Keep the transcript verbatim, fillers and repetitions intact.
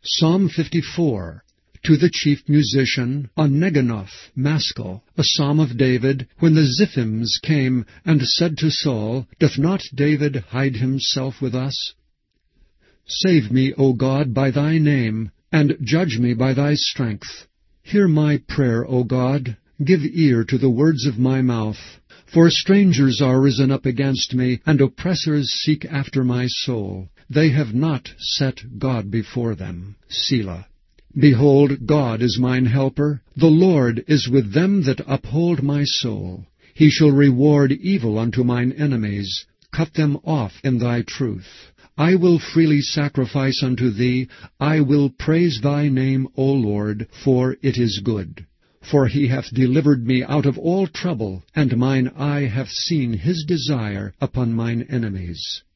Psalm fifty-four. To the chief musician, on Neginoth, Maskil, a psalm of David, when the Ziphims came and said to Saul, Doth not David hide himself with us? Save me, O God, by thy name, and judge me by thy strength. Hear my prayer, O God, give ear to the words of my mouth. For strangers are risen up against me, and oppressors seek after my soul. They have not set God before them. Selah. Behold, God is mine helper. The Lord is with them that uphold my soul. He shall reward evil unto mine enemies. Cut them off in thy truth. I will freely sacrifice unto thee. I will praise thy name, O Lord, for it is good. For he hath delivered me out of all trouble, and mine eye hath seen his desire upon mine enemies.